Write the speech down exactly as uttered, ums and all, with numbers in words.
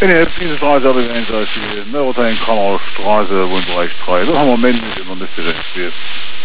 In der Straße habe ich eins als die Neurotein Kanalstraße, Wohnbereich drei. Da haben wir Menschen in der Liste registriert.